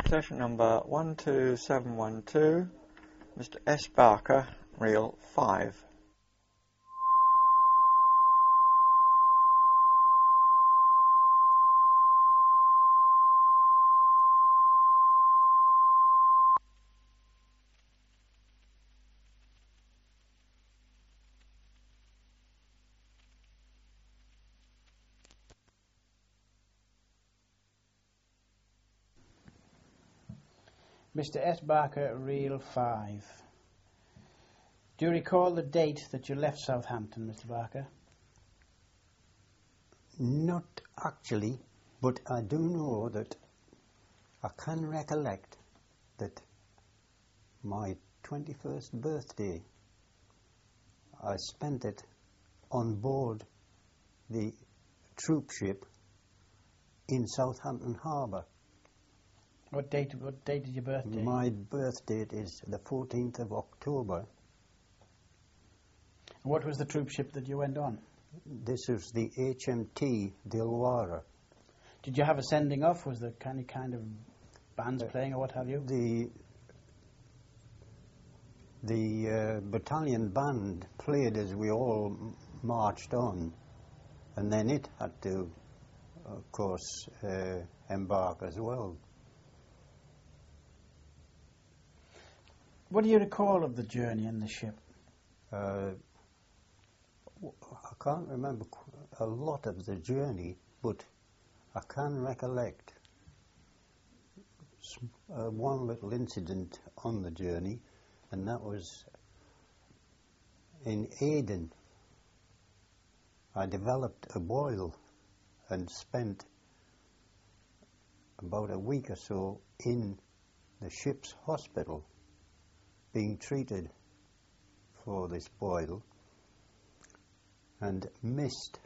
Session number 12712, Mr. S. Barker, reel 5. Mr. S. Barker, reel 5. Do you recall the date that you left Southampton, Mr. Barker? Not actually, but I do know that I can recollect that my 21st birthday, I spent it on board the troop ship in Southampton Harbour. What date is your birthday? My birth date is the 14th of October. What was the troop ship that you went on? This was the HMT Dilwara. Did you have a sending off? Was there any kind of bands playing or what have you? The battalion band played as we all marched on, and then it had to, of course, embark as well. What do you recall of the journey in the ship? I can't remember a lot of the journey, but I can recollect one little incident on the journey, and that was in Aden. I developed a boil and spent about a week or so in the ship's hospital being treated for this boil, and missed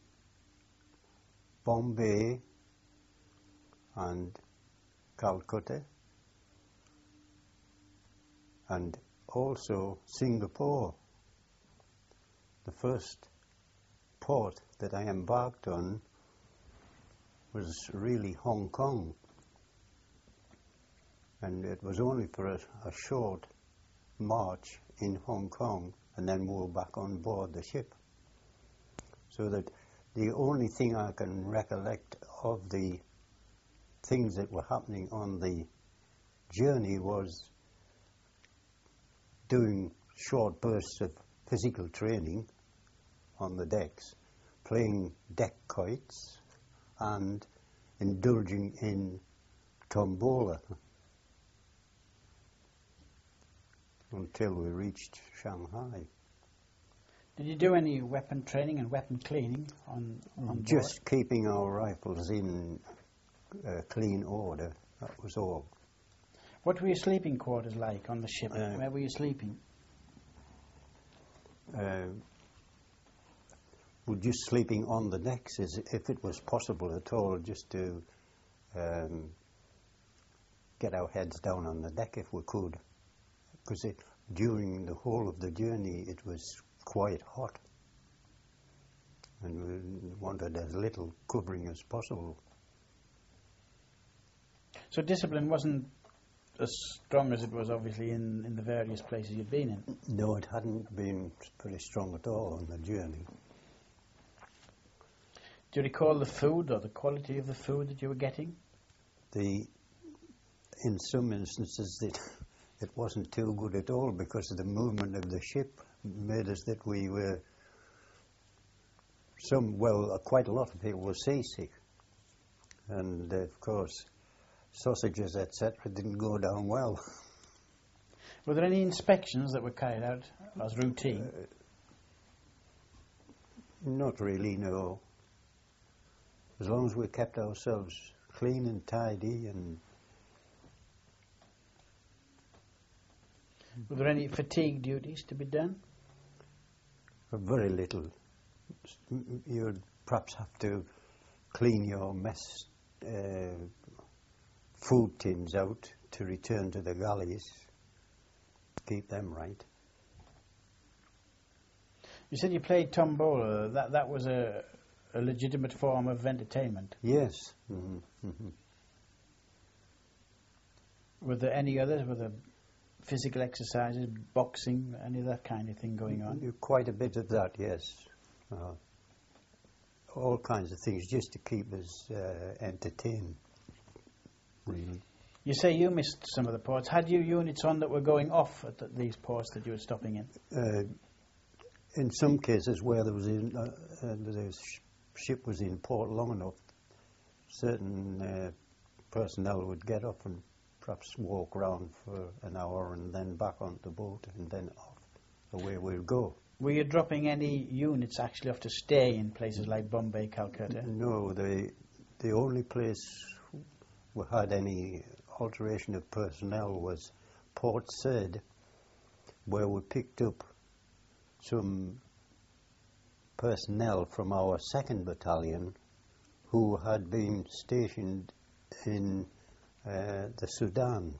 Bombay and Calcutta and also Singapore. The first port that I embarked on was really Hong Kong, and it was only for a short march in Hong Kong, and then we were back on board the ship. So that the only thing I can recollect of the things that were happening on the journey was doing short bursts of physical training on the decks, playing deck quoits, and indulging in tombola until we reached Shanghai. Did you do any weapon training and weapon cleaning on board? Just keeping our rifles in clean order, that was all. What were your sleeping quarters like on the ship? Where were you sleeping? We're just sleeping on the decks, as if it was possible at all, just to get our heads down on the deck if we could. Because during the whole of the journey it was quite hot, and we wanted as little covering as possible. So discipline wasn't as strong as it was obviously in the various places you'd been in? No, it hadn't been pretty strong at all on the journey. Do you recall the food or the quality of the food that you were getting? In some instances it wasn't too good at all, because of the movement of the ship made us that we were quite a lot of people were seasick, and of course sausages etc. didn't go down well. Were there any inspections that were carried out as routine? Not really, no. As long as we kept ourselves clean and tidy. And were there any fatigue duties to be done? Very little. You'd perhaps have to clean your mess food tins out to return to the galleys, keep them right. You said you played tombola. That was a legitimate form of entertainment? Yes. Mm-hmm. Mm-hmm. Were there any others? Were there physical exercises, boxing, any of that kind of thing going on? Quite a bit of that, yes. All kinds of things just to keep us entertained, really. You say you missed some of the ports. Had you units on that were going off at these ports that you were stopping in? In some cases where there was the ship was in port long enough, certain personnel would get up and perhaps walk around for an hour and then back onto the boat and then off. Away we'll go. Were you dropping any units actually off to stay in places like Bombay, Calcutta? No, the only place we had any alteration of personnel was Port Said, where we picked up some personnel from our 2nd Battalion who had been stationed in the Sudan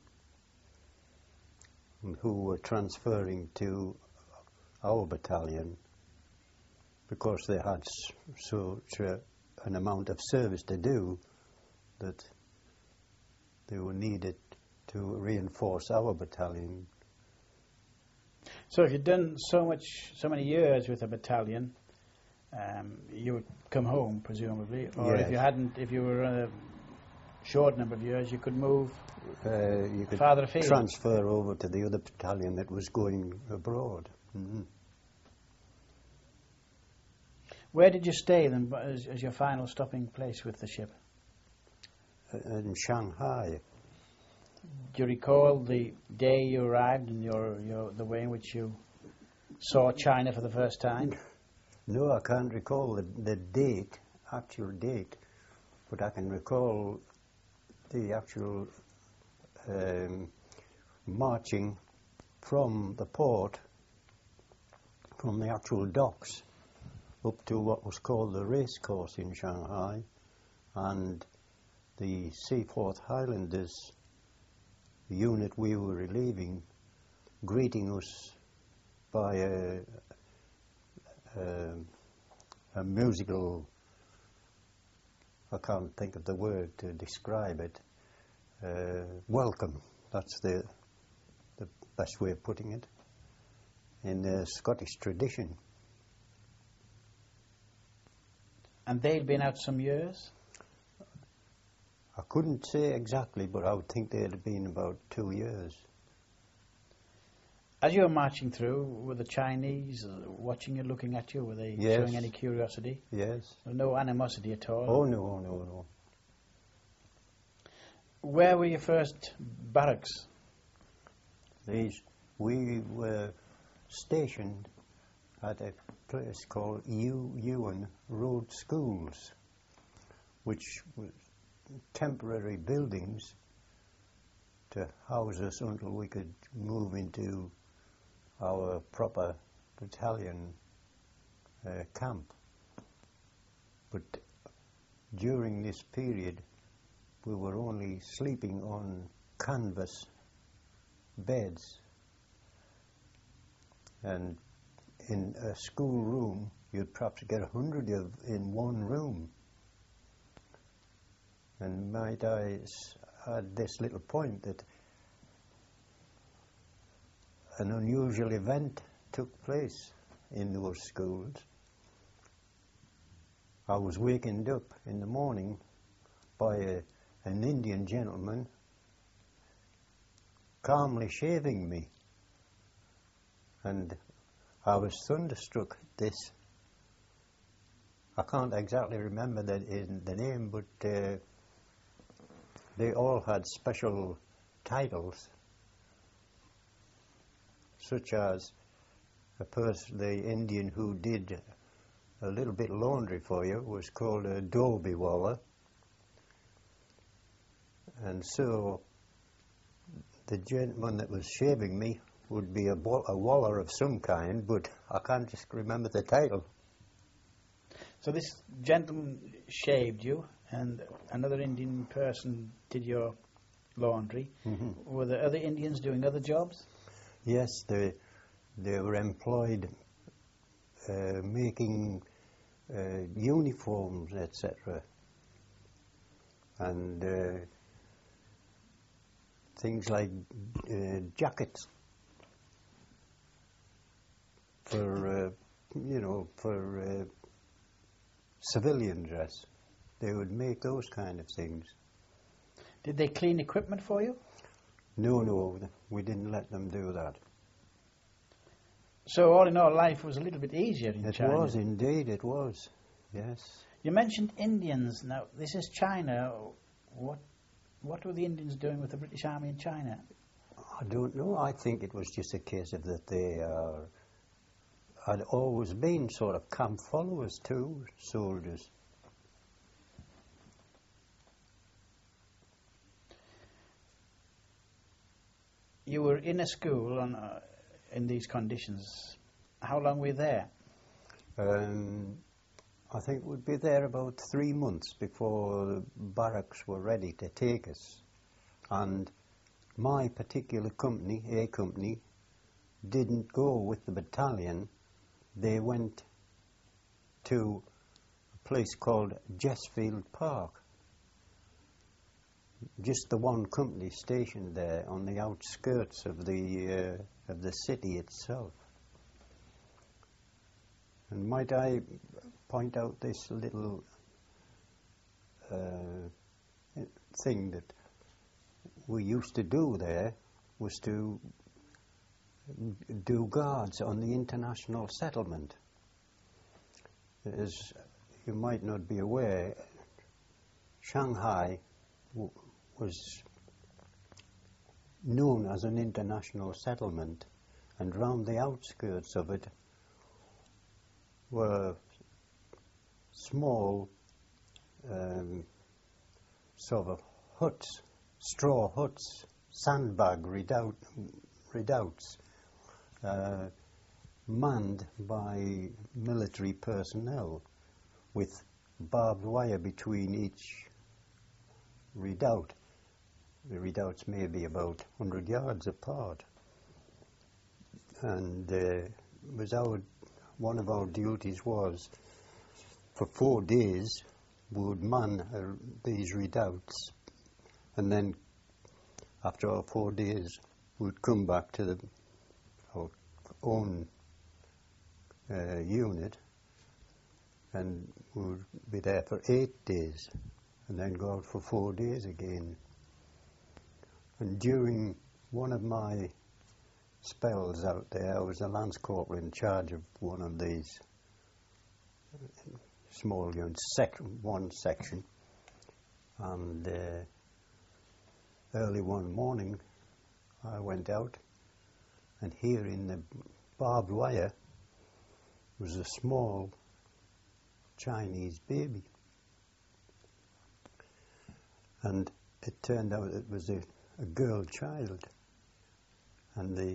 and who were transferring to our battalion because they had such an amount of service to do that they were needed to reinforce our battalion. So if you'd done so many years with a battalion, you would come home presumably, or yes. if you hadn't, if you were a short number of years, you could move you could farther afield. Transfer over to the other battalion that was going abroad. Mm-hmm. Where did you stay then as your final stopping place with the ship? In Shanghai. Do you recall the day you arrived and the way in which you saw China for the first time? No, I can't recall the date, actual date, but I can recall the actual marching from the port, from the actual docks, up to what was called the race course in Shanghai, and the Seaforth Highlanders unit we were relieving, greeting us by a musical, I can't think of the word to describe it, welcome. That's the best way of putting it, in the Scottish tradition. And they'd been out some years? I couldn't say exactly, but I would think they'd have been about 2 years. As you were marching through, were the Chinese watching you, looking at you? Were they Yes. showing any curiosity? Yes. No animosity at all? Oh, no. Where were your first barracks? We were stationed at a place called Ewan Road Schools, which was temporary buildings to house us until we could move into our proper battalion camp. But during this period we were only sleeping on canvas beds, and in a school room you'd perhaps get 100 in one room. And might I add this little point, that an unusual event took place in those schools. I was wakened up in the morning by an Indian gentleman calmly shaving me, and I was thunderstruck at this. I can't exactly remember the name, but they all had special titles, such as the Indian who did a little bit laundry for you was called a Dolby Waller, and so the gentleman that was shaving me would be a waller of some kind, but I can't just remember the title. So this gentleman shaved you, and another Indian person did your laundry. Mm-hmm. Were there other Indians doing other jobs? Yes, they were employed making uniforms, etc. And things like jackets for, for civilian dress. They would make those kind of things. Did they clean equipment for you? No, we didn't let them do that. So all in all, life was a little bit easier in China. It was, indeed, it was, yes. You mentioned Indians. Now, this is China. What were the Indians doing with the British Army in China? I don't know. I think it was just a case of that they had always been sort of camp followers too, soldiers. You were in a school in these conditions. How long were you there? I think we'd be there about 3 months before the barracks were ready to take us. And my particular company, A Company, didn't go with the battalion. They went to a place called Jesfield Park. Just the one company stationed there on the outskirts of the city itself. And might I point out this little thing that we used to do there was to do guards on the international settlement. As you might not be aware, Shanghai was known as an international settlement, and round the outskirts of it were small sort of huts, straw huts, sandbag redoubts, manned by military personnel with barbed wire between each redoubt. The redoubts may be about 100 yards apart. And one of our duties was, for 4 days, we would man these redoubts, and then after our 4 days, we'd come back to our own unit, and we would be there for 8 days, and then go out for 4 days again. And during one of my spells out there, I was a lance corporal in charge of one of these small units, one section. And early one morning, I went out, and here in the barbed wire was a small Chinese baby. And it turned out it was a girl child. And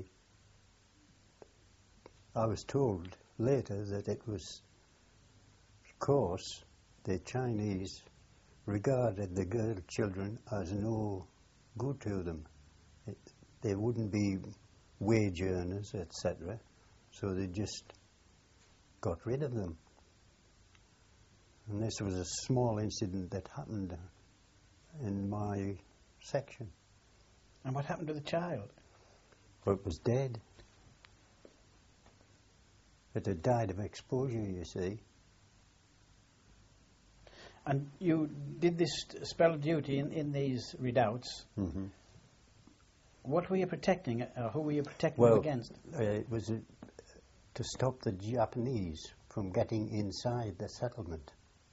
I was told later that it was because the Chinese regarded the girl children as no good to them. They wouldn't be wage earners, etc. So they just got rid of them. And this was a small incident that happened in my section. And what happened to the child? Well, it was dead. It had died of exposure, you see. And you did this spell of duty in these redoubts. Mm-hmm. What were you protecting? Who were you protecting against? It was to stop the Japanese from getting inside the settlement.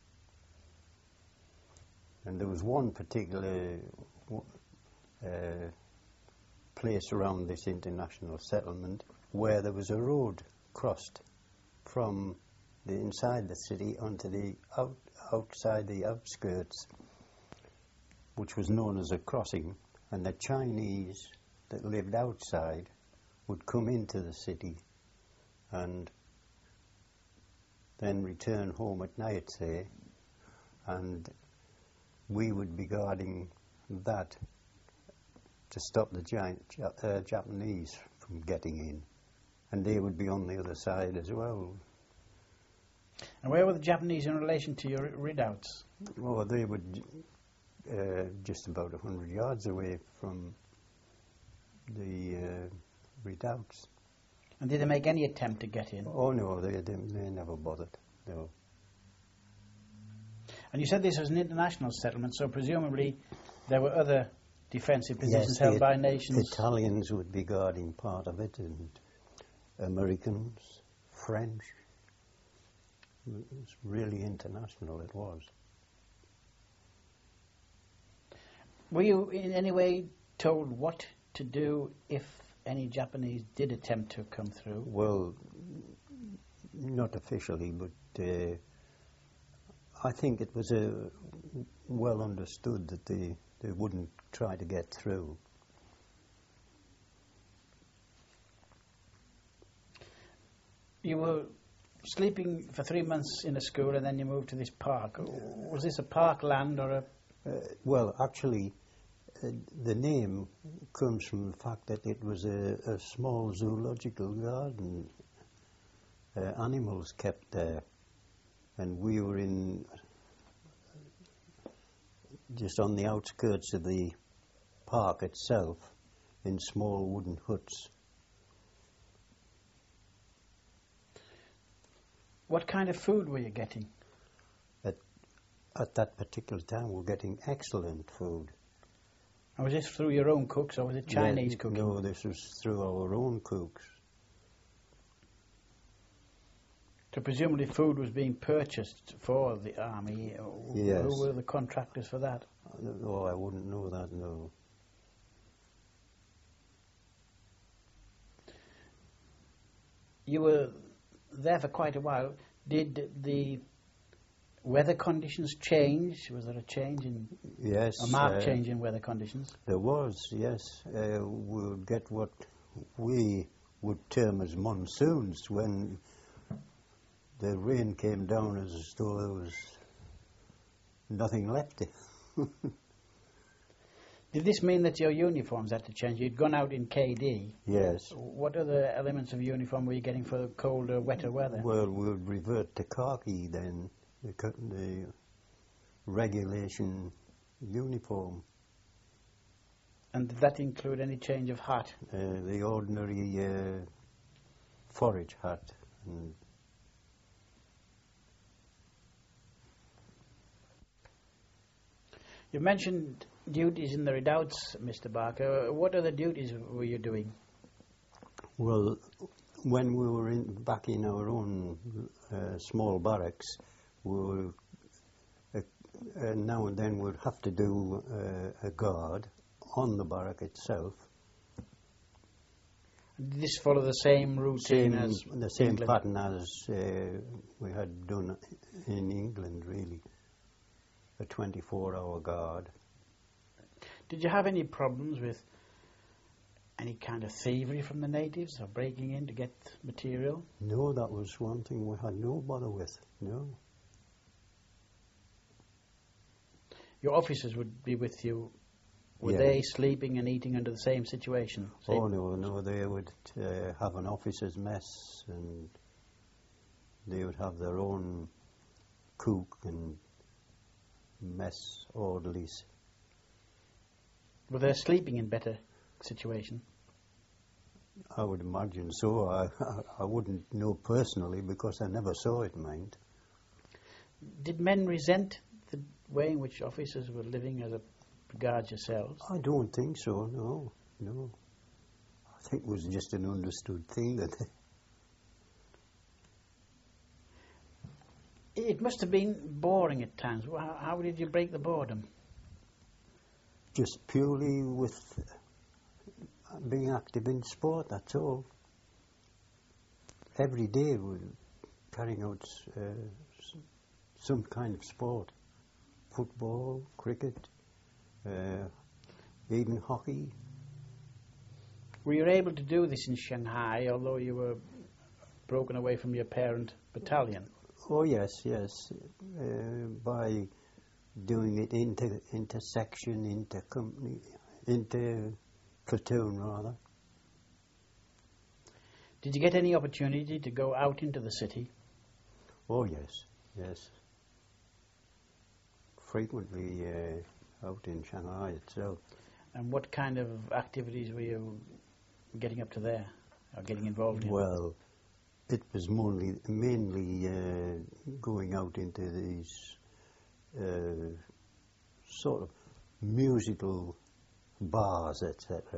And there was one particular place around this international settlement where there was a road crossed from the inside the city onto the outside the outskirts, which was known as a crossing, and the Chinese that lived outside would come into the city and then return home at night, say, and we would be guarding that to stop the Japanese from getting in, and they would be on the other side as well. And where were the Japanese in relation to your redoubts? Well, they would just about 100 yards away from the redoubts. And did they make any attempt to get in? Oh no, they never bothered. No. And you said this was an international settlement, so presumably there were other defensive positions held by nations. Italians would be guarding part of it, and Americans, French. It was really international, it was. Were you in any way told what to do if any Japanese did attempt to come through? Well, not officially, but I think it was well understood that they wouldn't try to get through. You were sleeping for 3 months in a school and then you moved to this park. Was this a parkland or a... Well, actually, the name comes from the fact that it was a small zoological garden. Animals kept there. And we were just on the outskirts of the park itself, in small wooden huts. What kind of food were you getting? At that particular time, we were getting excellent food. And was this through your own cooks, or was it Chinese cooking? No, this was through our own cooks. So presumably food was being purchased for the army. Yes. Who were the contractors for that? Oh, I wouldn't know that, no. You were there for quite a while. Did the weather conditions change? Was there a change in... Yes. A marked change in weather conditions? There was, yes. We would get what we would term as monsoons, when the rain came down as though there was nothing left. Did this mean that your uniforms had to change? You'd gone out in KD. Yes. What other elements of uniform were you getting for colder, wetter weather? Well, we would revert to khaki then, the regulation uniform. And did that include any change of hat? The ordinary forage hat. And you mentioned duties in the redoubts, Mr. Barker. What other duties were you doing? Well, when we were back in our own small barracks, we were, now and then we'd have to do a guard on the barrack itself. Did this follow the same routine as the same England? pattern as we had done in England, really. A 24-hour guard. Did you have any problems with any kind of thievery from the natives, or breaking in to get material? No, that was one thing we had no bother with, no. Your officers would be with you. Were Yeah. they sleeping and eating under the same situation? Oh, no, they would have an officer's mess, and they would have their own cook and mess orderlies. Were they sleeping in better situation? I would imagine so. I wouldn't know personally because I never saw it, mind. Did men resent the way in which officers were living as regards yourselves? I don't think so, no. I think it was just an understood thing that... It must have been boring at times. How did you break the boredom? Just purely with being active in sport, that's all. Every day we're carrying out some kind of sport. Football, cricket, even hockey. Were you able to do this in Shanghai, although you were broken away from your parent battalion? Oh yes, by doing it into section, into company, into platoon rather. Did you get any opportunity to go out into the city? Oh yes. Frequently out in Shanghai itself. And what kind of activities were you getting up to there, or getting involved in? Well, it was mainly going out into these sort of musical bars, etc.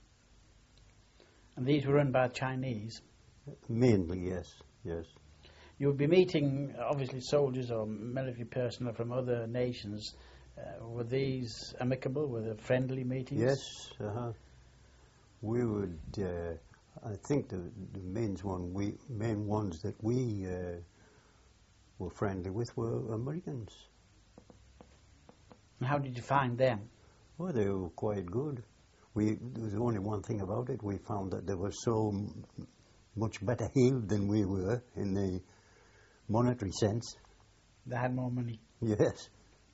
And these were run by Chinese? Mainly, yes, yes. You would be meeting, obviously, soldiers or military personnel from other nations. Were these amicable? Were they friendly meetings? Yes, we would. I think the main ones that we were friendly with were Americans. And how did you find them? Well, they were quite good. There was only one thing about it. We found that they were so much better heeled than we were in the monetary sense. They had more money. Yes.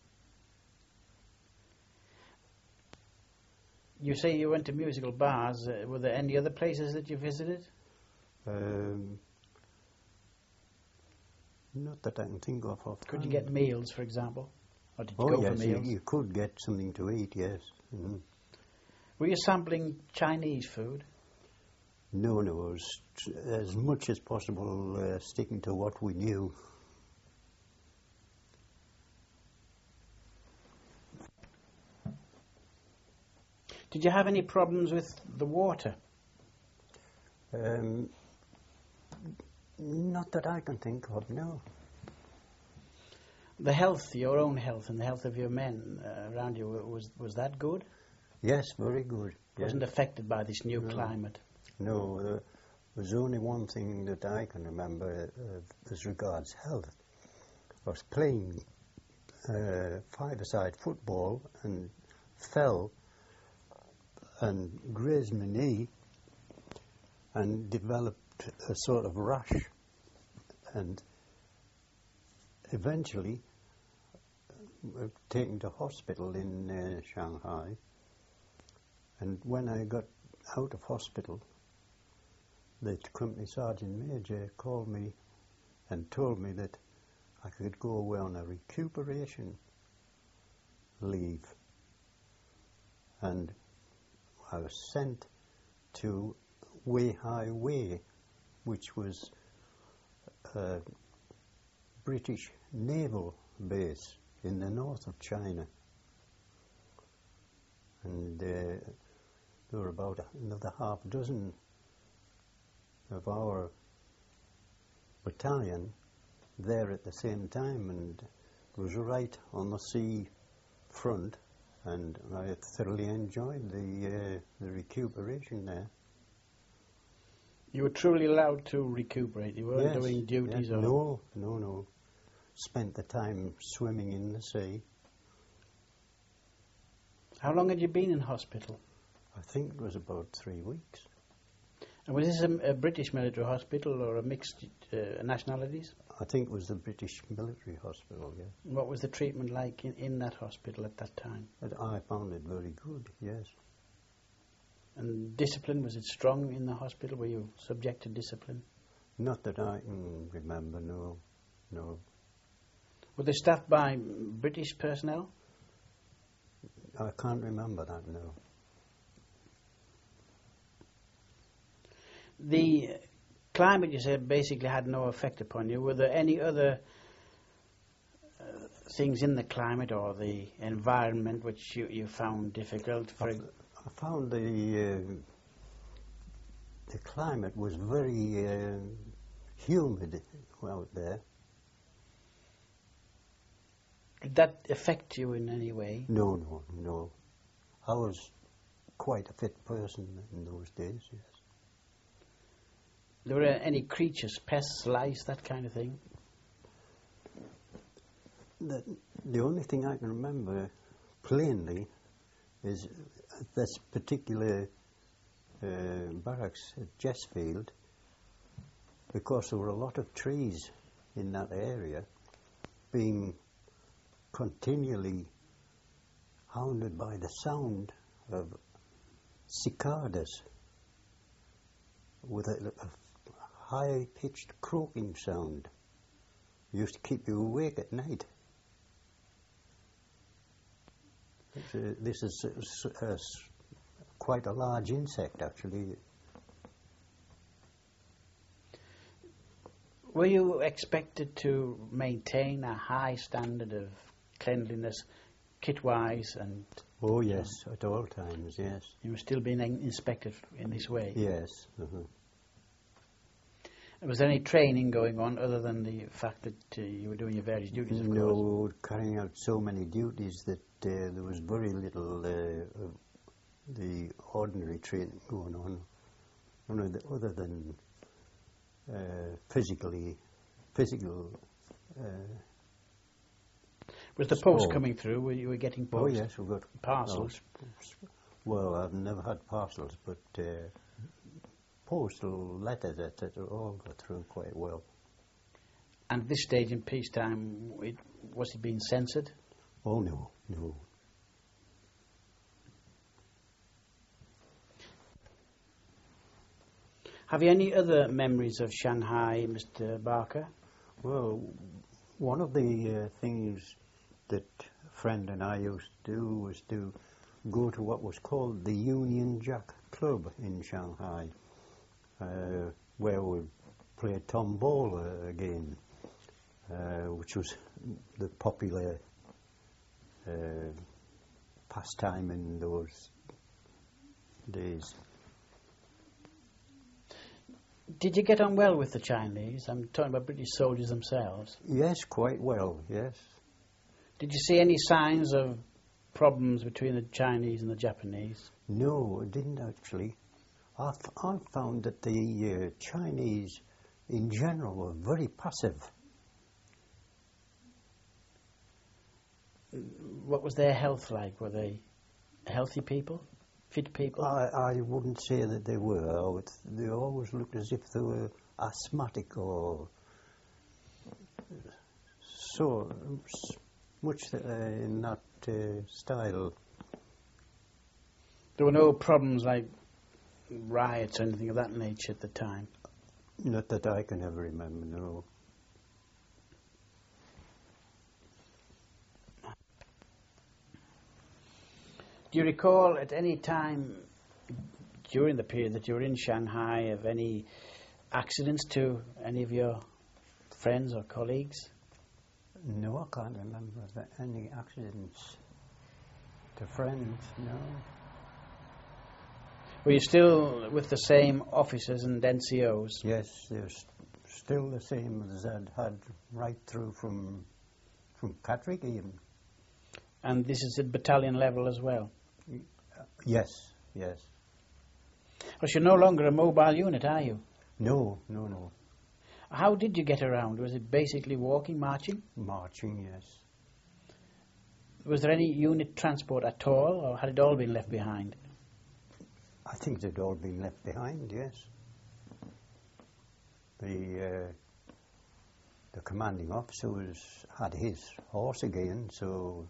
You say you went to musical bars. Were there any other places that you visited? Not that I can think of. Could you get meals, for example? Or did you Oh, go yes, for meals? you could get something to eat, yes. Mm-hmm. Were you sampling Chinese food? No, it was as much as possible sticking to what we knew. Did you have any problems with the water? Not that I can think of, no. The health, your own health, and the health of your men around you, was that good? Yes, very good. Wasn't affected by this new climate? No, there was only one thing that I can remember as regards health. I was playing five-a-side football and fell and grazed my knee and developed a sort of rash, and eventually taken to hospital in Shanghai. And when I got out of hospital, the company sergeant major called me and told me that I could go away on a recuperation leave. And I was sent to Weihai Wei, which was a British naval base in the north of China. And there were about another half dozen of our battalion there at the same time, and it was right on the sea front, and I thoroughly enjoyed the recuperation there. You were truly allowed to recuperate. You weren't doing duties or... No. Spent the time swimming in the sea. How long had you been in hospital? I think it was about 3 weeks. And was this a British military hospital or a mixed nationalities? I think it was the British military hospital, yes. What was the treatment like in that hospital at that time? I found it very good, yes. And discipline, was it strong in the hospital? Were you subject to discipline? Not that I can remember, no. Were they staffed by British personnel? I can't remember that, no. The climate, you said, basically had no effect upon you. Were there any other things in the climate or the environment which you found difficult? I found the climate was very humid out there. Did that affect you in any way? No. I was quite a fit person in those days, yes. There were any creatures, pests, lice, that kind of thing? The only thing I can remember plainly is this particular barracks at Jessfield, because there were a lot of trees in that area being continually hounded by the sound of cicadas with a high-pitched croaking sound. It used to keep you awake at night. this is quite a large insect, actually. Were you expected to maintain a high standard of cleanliness, kit-wise, and Oh, yes, at all times, yes. you were still being inspected in this way? Yes. Uh-huh. Was there any training going on other than the fact that you were doing your various duties, of No, course? we were carrying out so many duties that there was very little of the ordinary training going on, other than physical. Was the post coming through? Were you getting Oh, post? yes, we got Parcels? Well, I've never had parcels, but postal letters, etc., all got through quite well. And at this stage in peacetime, was it being censored? Oh, no. Have you any other memories of Shanghai, Mr. Barker? Well, one of the things that a friend and I used to do was to go to what was called the Union Jack Club in Shanghai, where we played tombola again, which was the popular pastime in those days. Did you get on well with the Chinese? I'm talking about British soldiers themselves. Yes, quite well, yes. Did you see any signs of problems between the Chinese and the Japanese? No, I didn't actually. I found that the Chinese in general were very passive. What was their health like? Were they healthy people? Fit people? I wouldn't say that they were. They always looked as if they were asthmatic or so much in that style. There were no problems like riots or anything of that nature at the time? Not that I can ever remember, no. Do you recall at any time during the period that you were in Shanghai of any accidents to any of your friends or colleagues? No, I can't remember any accidents to friends, no. Were you still with the same officers and NCOs? Yes, they're still the same as I'd had right through from Catterick even. And this is at battalion level as well? Yes, yes. Because you're no longer a mobile unit, are you? No. How did you get around? Was it basically walking, marching? Marching, yes. Was there any unit transport at all, or had it all been left behind? I think they'd all been left behind, yes. The commanding officer had his horse again, so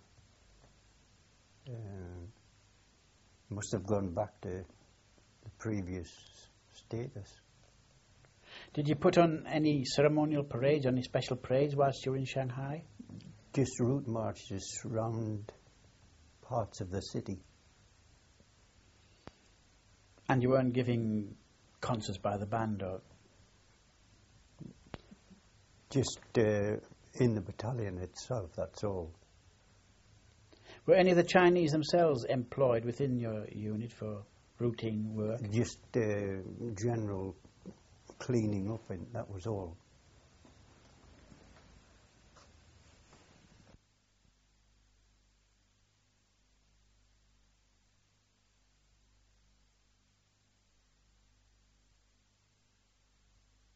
must have gone back to the previous status. Did you put on any ceremonial parades, any special parades whilst you were in Shanghai? Just route marches round parts of the city. And you weren't giving concerts by the band, or? Just in the battalion itself, that's all. Were any of the Chinese themselves employed within your unit for routine work? Just general cleaning up, and that was all.